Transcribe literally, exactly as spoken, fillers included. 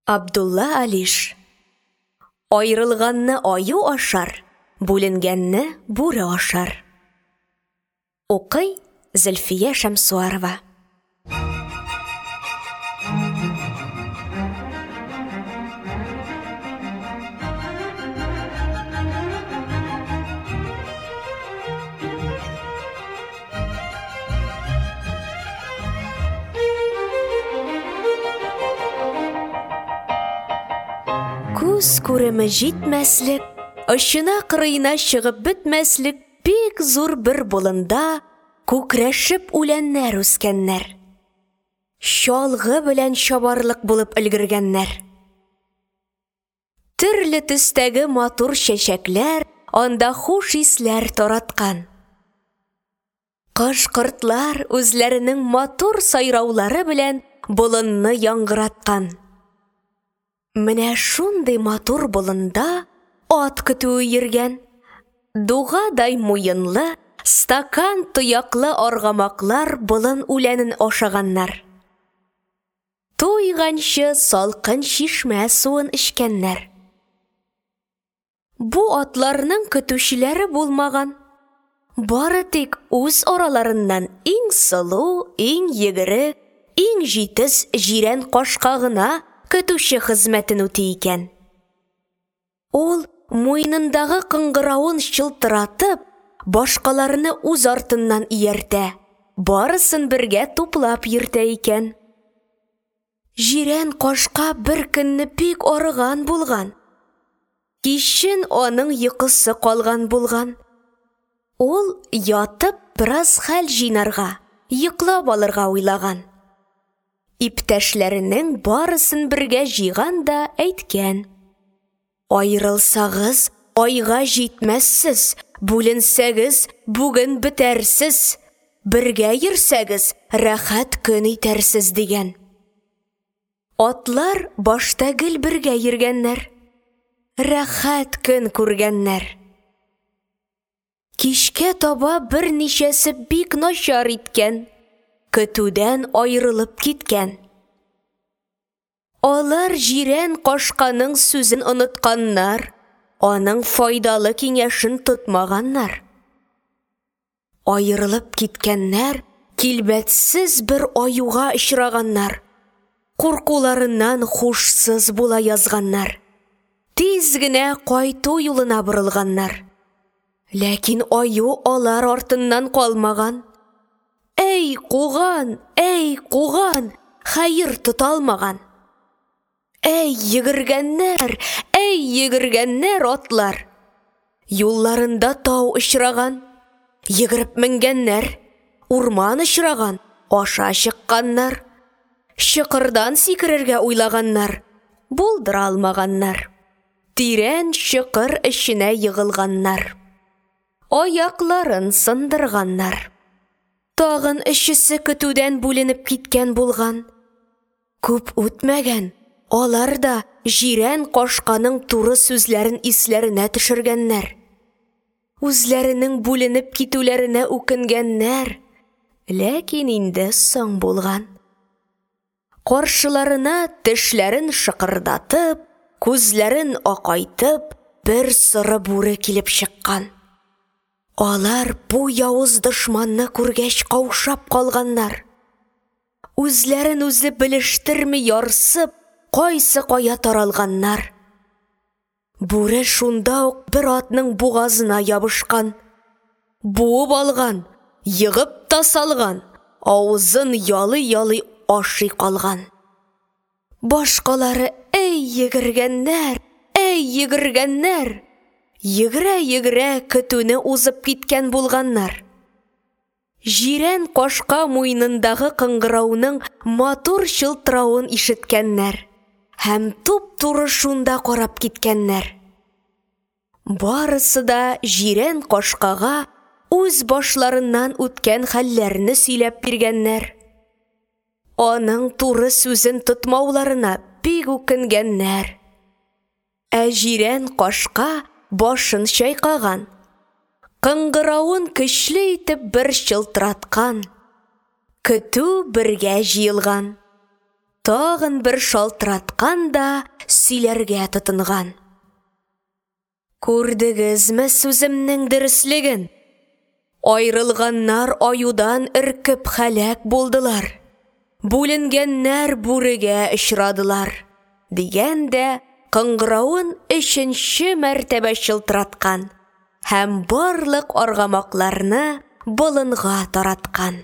Абдулла Алиш. Айрылганны аю ашар, бүленгәнне бүре ашар. Укый Зөлфия Шәмсуарова. Күз күреме җитмәслек, очына кырыена чыгып бетмәслек бик зур бер болында күкрәшеп үләннәр үскәннәр. Чалгы белән чабарлык булып өлгергәннәр. Төрле төстәге матур чәчәкләр анда хуш исләр тараткан. Кош-кортлар үзләренең матур сайраулары белән болынны яңгыраткан. Менә шундый матур болында ат көтүе йөргән. Дугадай муенлы, стакан тояклы аргамаклар болын үләнен ашаганнар. Туйганчы салкын чишмә суын эчкәннәр. Бу атларның көтүчеләре булмаган. Бары тик үз араларыннан иң сылу, иң егере, иң җитез җирән кашка гына көтүче хезмәтен үти икән. Ул муйнындагы кыңгыравын чылтыратып, башкаларны үз артыннан ияртә, барысын бергә туплап йөртә икән. Җирән кашка бер көнне бик арыган булган. Кичен аның йокысы калган булган. Ул ятып бераз хәл җыйнарга, йоклап алырга уйлаган. Иптәшләренең барысын бергә җыйган да әйткән. Айрылсагыз, айга җитмәссез, бүленсәгез, бүген бетәрсез, бергә йөрсәгез, рәхәт көн итәрсез дигән. Атлар башта гел бергә йөргәннәр, рәхәт көн күргәннәр. Кичкә таба берничәсе бик начар иткән. Көтүдән айрылып киткән. Алар җирән кашканың сүзен онытканнар, аның файдалы киңәшен тотмаганнар. Айрылып киткәннәр килбәтсез бер аюга очраганнар. Куркуларыннан хушсыз була язганнар. Тиз генә кайту юлына борылганнар. Ләкин аю алар артыннан калмаган. Әй куган, әй куган, хәер тоталмаган. Әй йөгергәннәр, әй йөгергәннәр атлар. Юлларында тау очраган, йөгереп менгәннәр, урман очраган, аша чыкканнар. Чыкырдан сикерергә уйлаганнар, булдыра алмаганнар. Тирән чыкыр эченә йыгылганнар. Аякларын сындырганнар. Тагын эшчесе көтүдән бүленеп киткән булган. Күп үтмәгән, алар да җирән кашканың туры сүзләрен исләренә төшергәннәр. Үзләренең бүленеп китүләренә үкенгәннәр, ләкин инде соң булган. Каршыларына тешләрен шыкырдатып, күзләрен акайтып, бер соры бүре килеп чыккан. Алар бу явыз дошманны күргәч каушап калганнар. Үзләрен үзе белештерми ярсып, кайсы кая таралганнар. Бүре шунда ук бер атның бугазына ябышкан. Буып алган, йыгып та салган, авызын ялый-ялый ашый калган. Башкалары әй йөгергәннәр, әй йөгергәннәр. Йөгерә-йөгерә көтүне узып киткән булганнар. Җирән кашка муйнындагы кыңгырауның матур чылтырауын ишеткәннәр һәм туп-туры шунда карап киткәннәр. Барысы да җирән кашкага үз башларыннан үткән хәлләрне сөйләп биргәннәр. Аның туры сүзен тотмауларына бик үкенгәннәр. Ә җирән кашка башын чайкаган, кыңгырауын көчле итеп бер чылтыраткан. Көтү бергә җыелган. тағын бір шалтыратқан да сөйләргә тотынган. Күрдегезме сүземнең дөреслеген? Айрылганнар аюдан иркеп хәлак булдылар. Бүленгәннәр бүрегә очрадылар. Дигәндә, кыңгыравын өченче мәртәбә шылтыраткан һәм барлык аргамакларны болынга тараткан.